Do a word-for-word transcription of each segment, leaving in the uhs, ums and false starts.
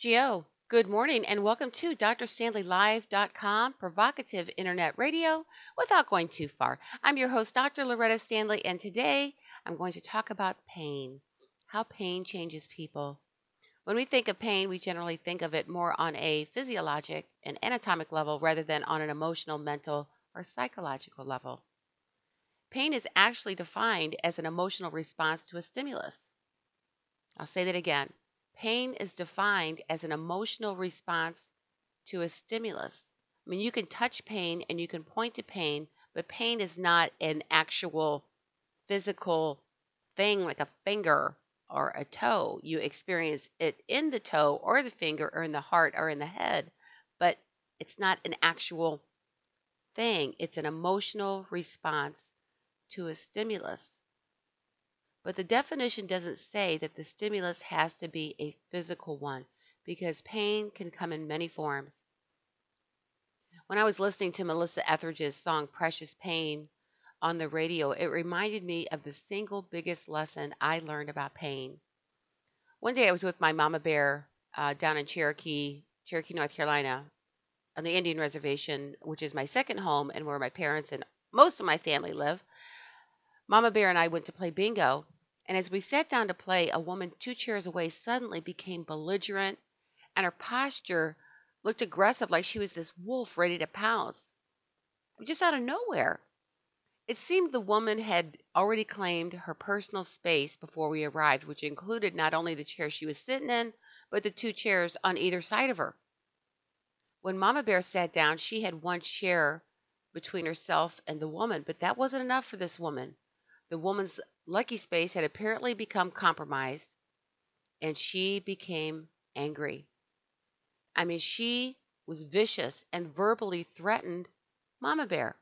Gio, good morning and welcome to D R Stanley Live dot com, provocative internet radio without going too far. I'm your host, Doctor Loretta Stanley, and today I'm going to talk about pain, how pain changes people. When we think of pain, we generally think of it more on a physiologic and anatomic level rather than on an emotional, mental, or psychological level. Pain is actually defined as an emotional response to a stimulus. I'll say that again. Pain is defined as an emotional response to a stimulus. I mean, you can touch pain and you can point to pain, but pain is not an actual physical thing like a finger or a toe. You experience it in the toe or the finger or in the heart or in the head, but it's not an actual thing. It's an emotional response to a stimulus. But the definition doesn't say that the stimulus has to be a physical one because pain can come in many forms. When I was listening to Melissa Etheridge's song Precious Pain on the radio, it reminded me of the single biggest lesson I learned about pain. One day I was with my mama bear uh, down in Cherokee, Cherokee, North Carolina, on the Indian Reservation, which is my second home and where my parents and most of my family live. Mama bear and I went to play bingo. And as we sat down to play, a woman two chairs away suddenly became belligerent, and her posture looked aggressive like she was this wolf ready to pounce. Just out of nowhere. It seemed the woman had already claimed her personal space before we arrived, which included not only the chair she was sitting in, but the two chairs on either side of her. When Mama Bear sat down, she had one chair between herself and the woman, but that wasn't enough for this woman. The woman's lucky space had apparently become compromised, and she became angry. I mean, she was vicious and verbally threatened Mama Bear.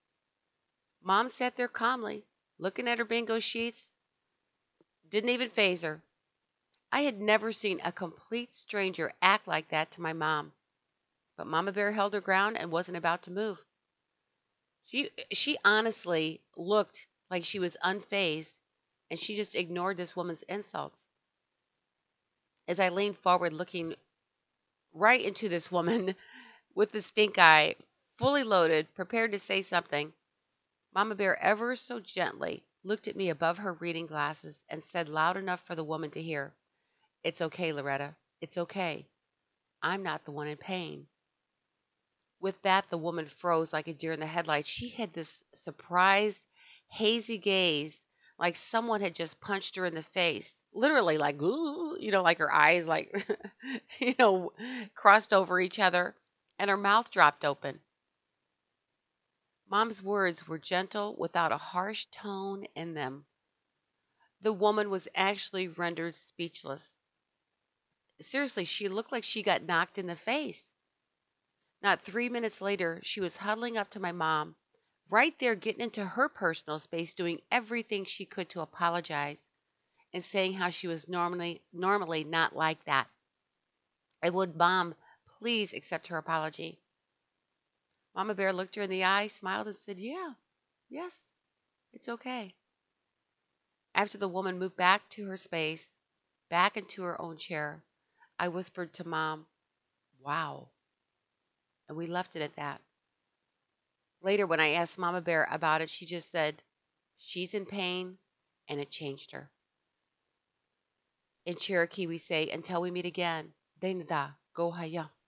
Mom sat there calmly, looking at her bingo sheets. Didn't even faze her. I had never seen a complete stranger act like that to my mom. But Mama Bear held her ground and wasn't about to move. She she honestly looked like she was unfazed, and she just ignored this woman's insults. As I leaned forward, looking right into this woman with the stink eye, fully loaded, prepared to say something, Mama Bear ever so gently looked at me above her reading glasses and said loud enough for the woman to hear, "It's okay, Loretta. It's okay. I'm not the one in pain." With that, the woman froze like a deer in the headlights. She had this surprised, hazy gaze, like someone had just punched her in the face. Literally, like, ooh, you know, like her eyes, like, you know, crossed over each other, and her mouth dropped open. Mom's words were gentle, without a harsh tone in them. The woman was actually rendered speechless. Seriously, she looked like she got knocked in the face. Not three minutes later, she was huddling up to my mom, right there getting into her personal space, doing everything she could to apologize and saying how she was normally normally not like that. And would Mom please accept her apology? Mama Bear looked her in the eye, smiled, and said, "Yeah, yes, it's okay." After the woman moved back to her space, back into her own chair, I whispered to Mom, "Wow." And we left it at that. Later, when I asked Mama Bear about it, she just said, "She's in pain, and it changed her." In Cherokee, we say, "Until we meet again, Dainada, go haya."